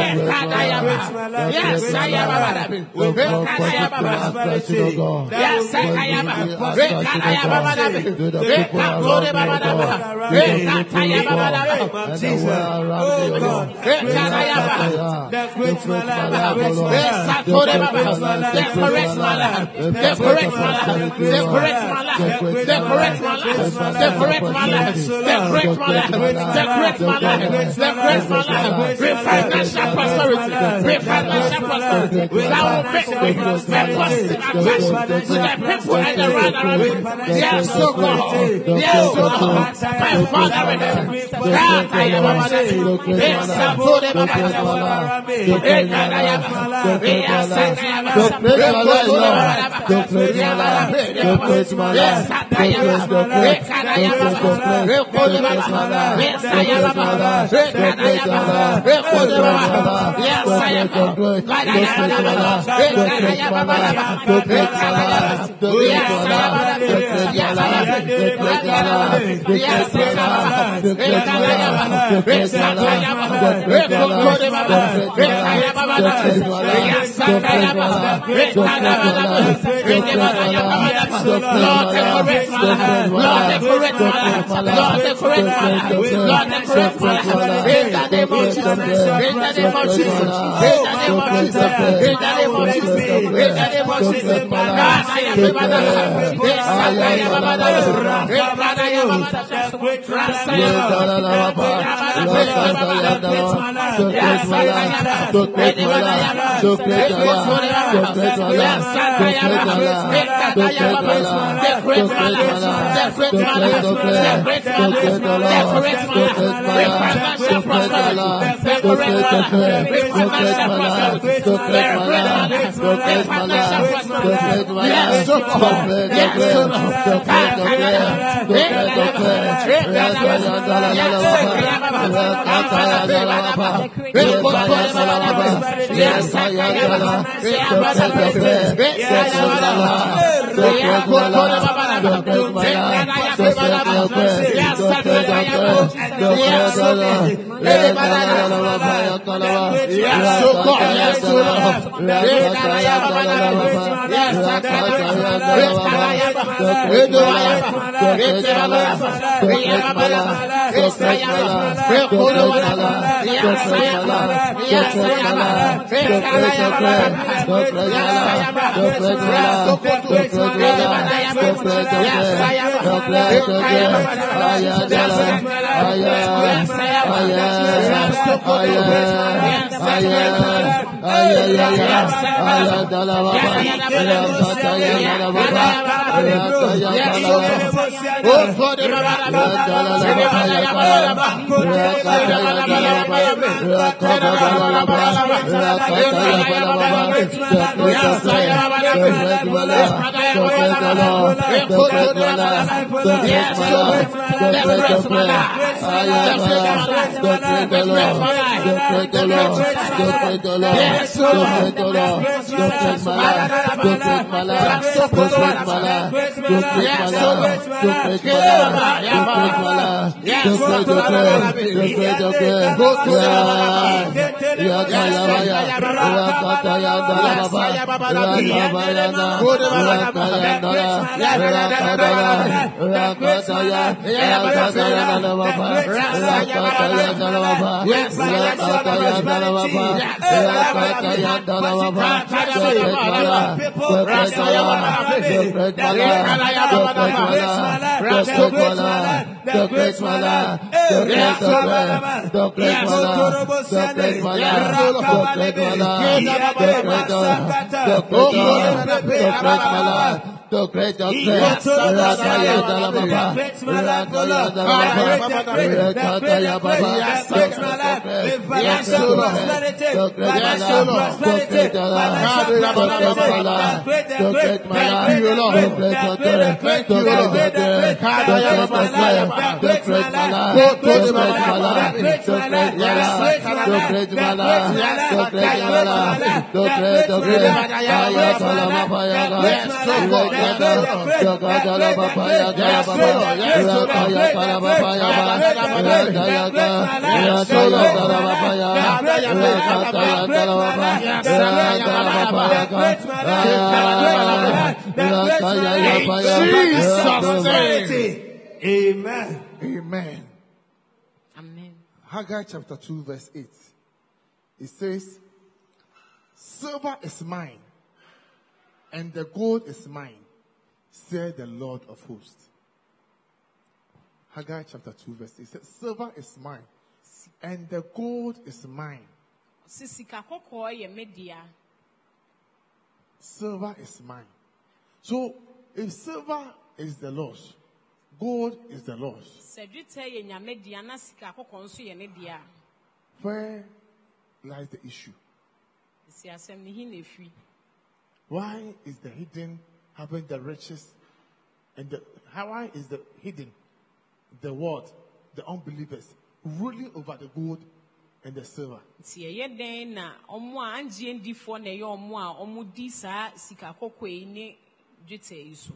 Yes, I am. Yes, I am. Decorate my life. Decorate my life. Decorate my life. Decorate my life. Decorate my life. Decorate my life. Decorate my life. Decorate my life. With financial prosperity. With financial prosperity. That will make me a positive attraction to the people and the right around me. Yes, so God. Yes, so God. My Father in heaven. The great of grace, Rakaya Dalababa, Rakaya Dalababa, Yes, Lord, the great Mala, the great Mala, the great Mala, the great Mala, the great Mala, the great Mala, the great Mala, the great Mala, the great Mala, the great Mala, the great Mala, Amen. Amen. Amen. Haggai chapter two, verse eight. It says, silver is mine, and the gold is mine, said the Lord of hosts. Haggai chapter two, verse eight. It says, silver is mine, and the gold is mine. Sisika koko ye media. Silver is mine. So, if silver is the Lord's, gold is the Lord's, Sedrite ye nya media na sika koko nso ye ne dia. where lies the issue? Si asem ni hi na fi. Why is the hidden having the riches, and the, how why is the hidden, the world, the unbelievers, ruling over the gold and the silver? Si ye den na omo a anje ndifo na ye omo a omo di sa sika koko yi ne dwete yi so.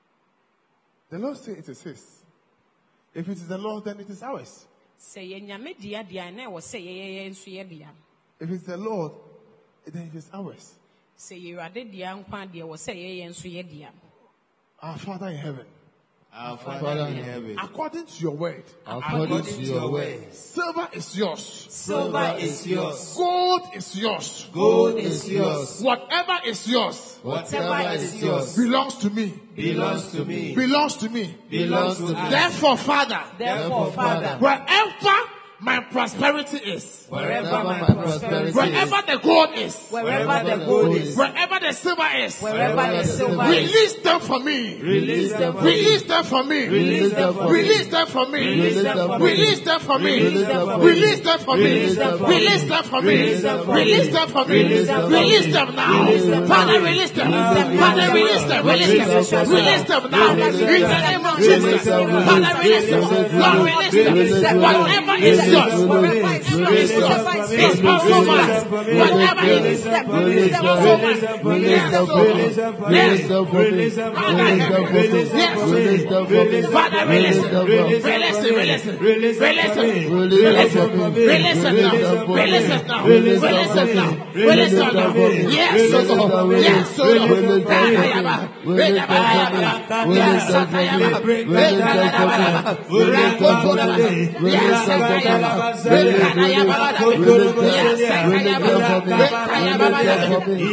The Lord said it is His. If it is the Lord, then it is ours. Se ye nya media dia na wo se ye ye nso ye dia. If it's the Lord, then it is ours. Se ye rade dia nkwa dia wo se ye ye nso ye dia. Our Father in heaven, Our Father in heaven, according to your word, according to your word, silver is yours, silver is yours, gold is yours, gold is yours, whatever is yours whatever is yours belongs to me, belongs to me, belongs to me. belongs to me. Therefore, Father, Therefore, Father, wherever my prosperity is, Wherever my prosperity is, wherever the gold is, wherever the gold is, wherever the silver is, wherever the silver is, release them for me. release them for me. Release them for me. Release them for me. Release them for me. Release them for me. Release them for me. Release them for me. Release them for me. Release them for me. Release them for me. Release them for me. Release them for me. Release them for me. Release them now. Release them for Father, me. release them. Release them. Father, release them. Release them. Release them now. In the name of Jesus. Father, release them. Lord, release them. Whatever is yours. Whatever is yours. It's also mine. Whatever it is. Release them also mine. Release them for me. Release them for me. Release them for me. Release them for me. Father, release Release it. them for me. Release it. Release it. Release them Release for it. me. Release Release them it. for me. Release it now. Release them for me. Release it now. Release Release them it for now. me. Release it Release them now. for me. Yes, Release so them for me. yes, so Release them for me. Release them for me. Release them for me. Release them for me. Release them for me. Release them for me. Release them for me. Release them for me. Release, release, release them. Release them for me. Release them for me.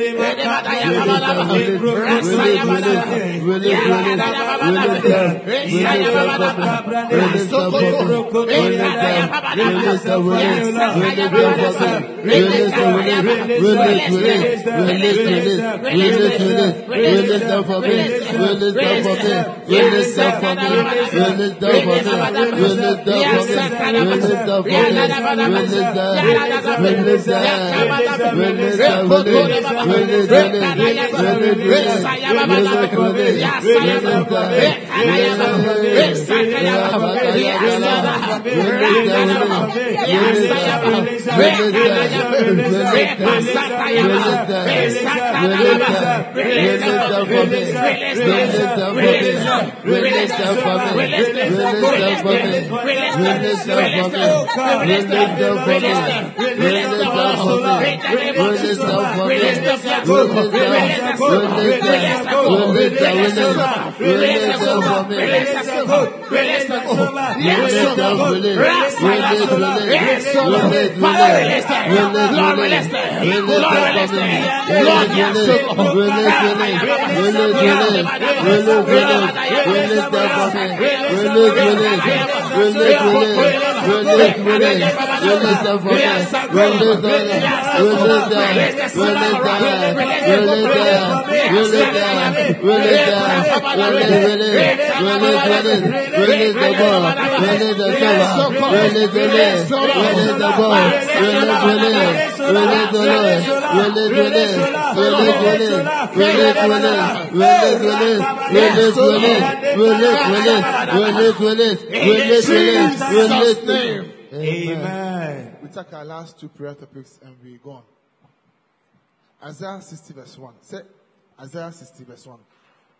Amen. We take our last two prayer topics and we go on. Isaiah sixty verse one. Say Isaiah sixty verse one.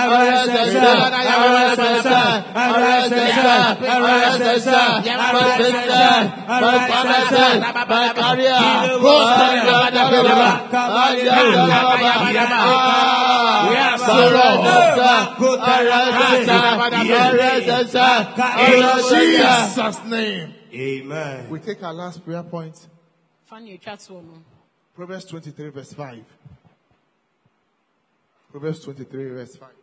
arrest us, arrest us, arrest us, arrest us, my business, my finances, my career, in Jesus' name. Amen. We take our last prayer point. Funny, chat one. Proverbs twenty-three verse five. Proverbs twenty-three verse five.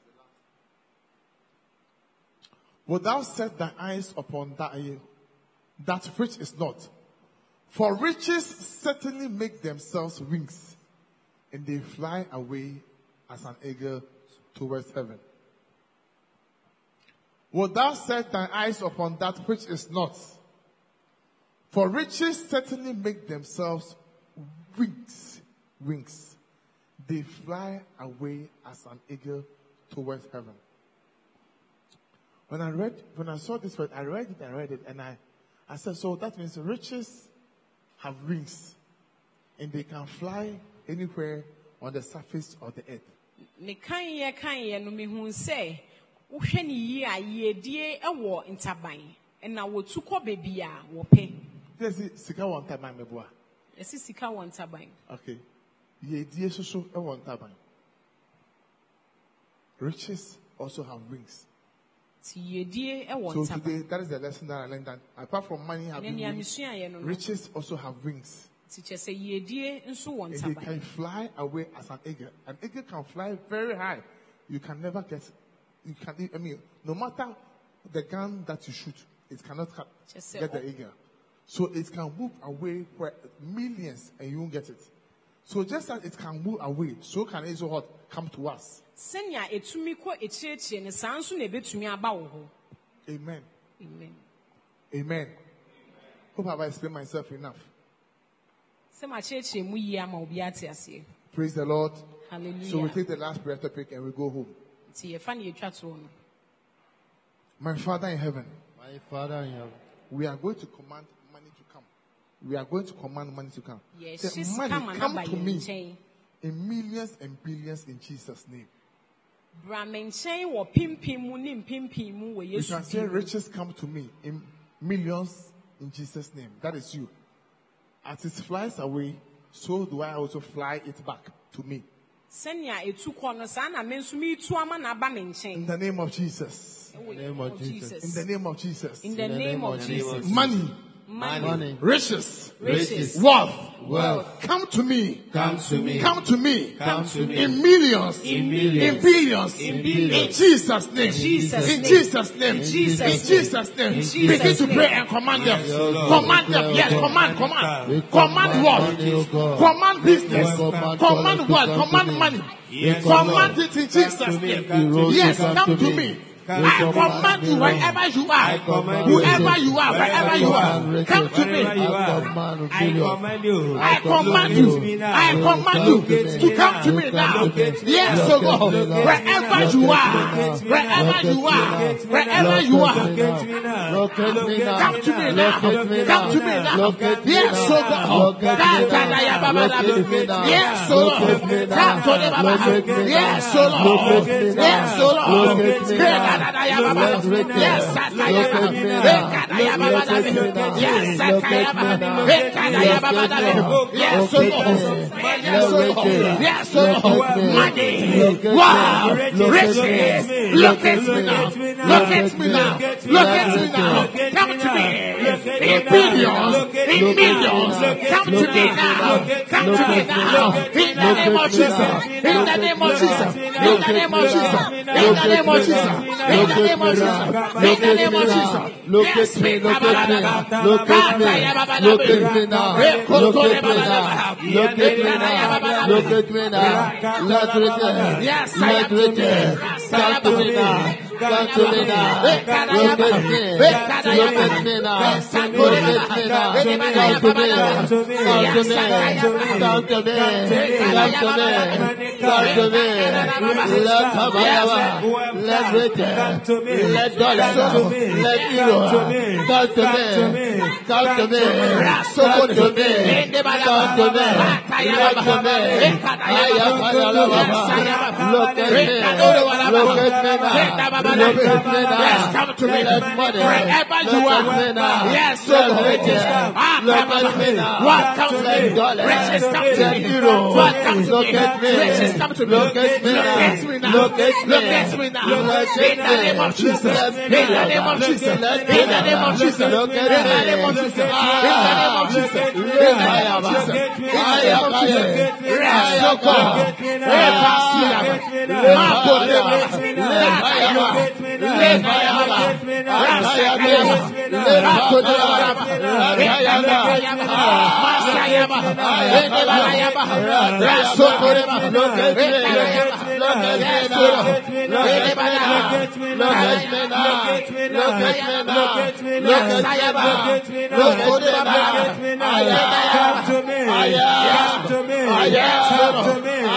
Wilt thou set thy eyes upon that, that which is not? For riches certainly make themselves wings, and they fly away as an eagle towards heaven. Wilt thou set thine eyes upon that which is not? For riches certainly make themselves wings, wings. They fly away as an eagle towards heaven. When I read, when I saw this word, I read it, I read it, and I, I said, so that means riches have wings, and they can fly anywhere on the surface of the earth. Ne kan ye kan ye no me hu se wo hwe ne yi a ye die e wo ntaban e na wo tukọ bebi a wo pe. Yes, sika one time me boa. Esi sika wo ntaban. Okay. Ye die so so e one taban. Riches also have wings. Ti ye die e wo So ntaban. today, that is the lesson that I learned, that apart from money having Ne wings, amisua ye no. riches also have wings. Ti che se ye die nso wo And they ntaban. can fly away as an eagle. An eagle can fly very high. You can never get, you can, I mean, no matter the gun that you shoot, it cannot ca- Just say, get the oh. eagle. So it can move away for millions and you won't get it. So just as it can move away, so can it also come to us. Senya etumi ko echiechie ne sanso na ebetumi aba wo ho. Amen. Amen. Amen. Hope have I explained myself enough. Se ma chiechie mu yi ama obi ate ase. Praise the Lord. Hallelujah. So we take the last prayer topic and we go home. Ti ye fa ne etwa to no. My Father in heaven, My Father in heaven, we are going to command money to come. We are going to command money to come. Yes, Say, she's money come come and to me chain. in millions and billions in Jesus' name. Bra menchen wo pimpim mu ni pimpim mu wo You Yesu. can say riches come to me in millions in Jesus' name. That is you. As it flies away, so do I also fly it back to me. Senya etu ko no sa na mensu mi tu ama na ba In menchen. the name of Jesus. In the name of Jesus. In the name of Jesus. In the name of Jesus. Money, Money. money, riches, Riches. wealth, wealth, come to me. come to me, Come to me. come to me, In millions. in millions, In billions. in billions. In Jesus' name. Jesus' In name. Jesus' name. In Jesus' In name. Jesus' name. In Jesus' Begin to name. pray and command them. Yes, Lord. Command them. Yes, command, command. We Command command what? money, O God. Command business. We command Command dollars what? to come Command to me. money. Yes, Command Lord. it in Jesus' Come to me, name. come to me, Yes, come come to to me. me. Come I to command me, you Lord. wherever you I are. command you. Whoever you are, wherever you are. Wherever Come to me. I command I billions. command you. I command you. I command you to come to me now. Yes, so God. Wherever you are, wherever you are, wherever you are, Locate me now. come to me now. Locate me Come now. to me now. Locate me Yes, so now. God. Locate me now. Locate me now. Yes, so Locate me Lord. now. Come to the Baba. Locate me Yes, now. so Lord. Locate me now. Yes, so Lord. Locate me now. Locate me Yes, now. Sataya. Locate me now. Yes, Locate me now. Yes, Locate me now. Yes, so Lord. Yes, so Lord. Yes, so Lord. Money. Wow. Riches. Locate me now. Locate me now. Locate me now. Come to me. In billions. In millions. Come to me now. Come to me now. In the name of Jesus. In the name of Jesus. In the name of Jesus. In the name of Jesus. In the name of Jesus. In the name of Jesus. Locate me, locate me, locate me, locate me now, locate me now, locate me now, locate me now, let riches, let riches, come to me now, Come to me now. Locate me. Locate me now. Locate me now. Come to me. Come to me. Come to me. Come to me. Come to me. Let Kabayaba. Let Riches. Let Dollars. Let Euro. Come to me. Come to me. Come to me. Come to me. Come to me. Look at me. Look at me now. Look at me now. Yes, come to me. Let money. Wherever you are. Yes, so Let riches. Look at me now. What come to me? Let dollars. Riches come to Let me. euro. What come to Look me? at me. Riches come to me. Look at me now. Look at me now. Look at me. Look at me now. Look at In the name of Jesus. In the name of Jesus. In the name of Jesus. Look In the name of Jesus. In the name of Jesus. In the name of Jesus. In the name of Jesus. Resoko. Repasiaba. Mako Leba. Lekayaba. Lekayaba. Rasakayaba. Mako Leba. Lekayaba. Masayaba. Lekayaba. Rasoko Leba. Lekayaba. Look at me now. Look at me now. Look at me now. Look at me now. Look at me now. Look at me now. I am. I am. I am. Come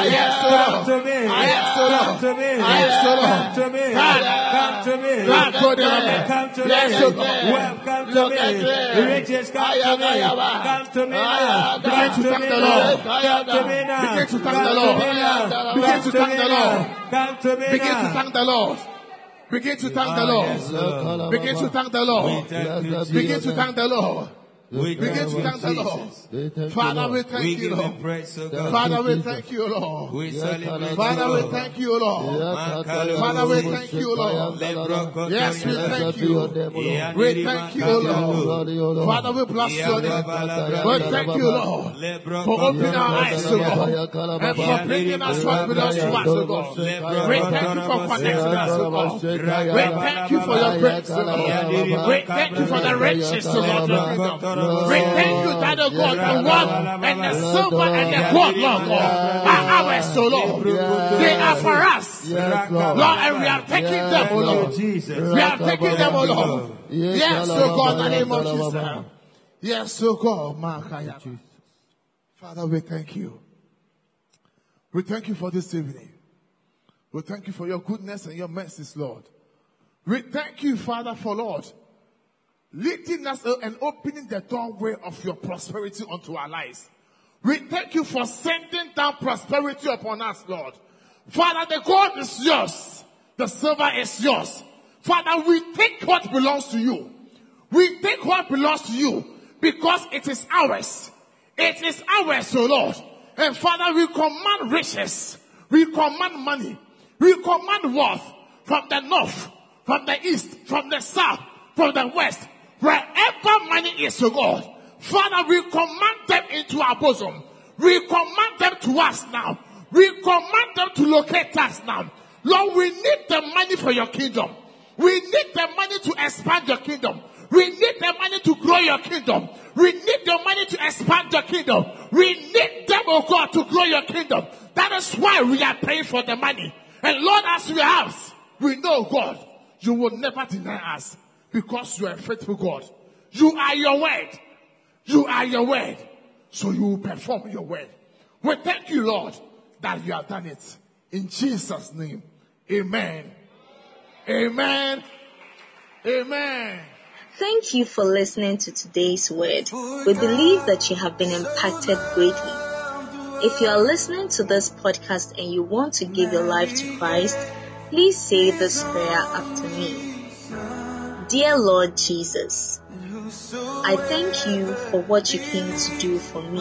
to me. I am. Come to me. I am. Come to me. Come to me. Come to me. Come to me. Yes, Look Lord. at me. Come to Look me. at me. Riches come I to am. me. I am. Come to me I now. am. Begin to thank the Lord. I am. Come to me now. Begin to thank the Come Lord. to me now. Begin to thank the Lord. Come to me Begin to now. thank the Lord. Begin to thank the Lord. Begin to thank the Lord. Begin to thank the Lord. Begin to thank the Lord. Father, we thank you, Lord. Father, we thank you, Lord. Father, we thank you, Lord. Father, we thank you, Lord. Yes, we thank you. We thank you, Lord. Father, we bless your name. We thank you, Lord, for opening our eyes, O God, and for bringing us what belongs to us, O God. We thank you for connecting us, O God. We thank you for your grace, O God. We thank you for the riches, O God, your kingdom. We thank you that, O God, the one and the silver and the gold, Lord God, are ours, O Lord. They are for us, Lord, and we are taking them, O Lord. We are taking them, O Lord. Yes, O God, in the name of Jesus. Yes, O God, Makaya. Father, we thank you. We thank you for this evening. We thank you for your goodness and your mercies, Lord. We thank you, Father, for Lord, leading us and opening the doorway of your prosperity unto our lives. We thank you for sending down prosperity upon us, Lord. Father, the gold is yours. The silver is yours. Father, we take what belongs to you. We take what belongs to you because it is ours. It is ours, O Lord. And Father, we command riches. We command money. We command wealth from the north, from the east, from the south, from the west. Wherever money is, O God, Father, we command them into our bosom. We command them to us now. We command them to locate us now. Lord, we need the money for your kingdom. We need the money to expand your kingdom. We need the money to grow your kingdom. We need the money to expand your kingdom. We need them, oh God, to grow your kingdom. That is why we are praying for the money. And Lord, as we ask, we know, God, you will never deny us because you are a faithful God. You are your word. You are your word. So you will perform your word. We thank you, Lord, that you have done it. In Jesus' name, amen. Amen. Amen. Thank you for listening to today's word. We believe that you have been impacted greatly. If you are listening to this podcast and you want to give your life to Christ, please say this prayer after me. Dear Lord Jesus, I thank you for what you came to do for me.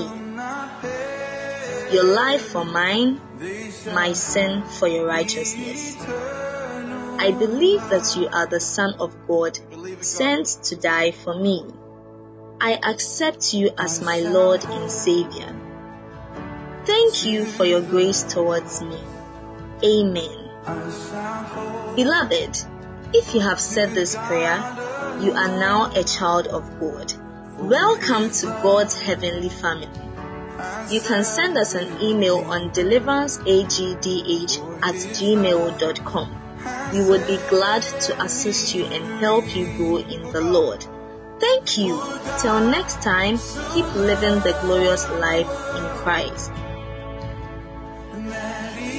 Your life for mine, my sin for your righteousness. I believe that you are the Son of God, sent to die for me. I accept you as my Lord and Savior. Thank you for your grace towards me. Amen. Beloved, if you have said this prayer, you are now a child of God. Welcome to God's heavenly family. You can send us an email on deliveranceagdh at gmail dot com. we would be glad to assist you and help you grow in the Lord. Thank you. Till next time, keep living the glorious life in Christ.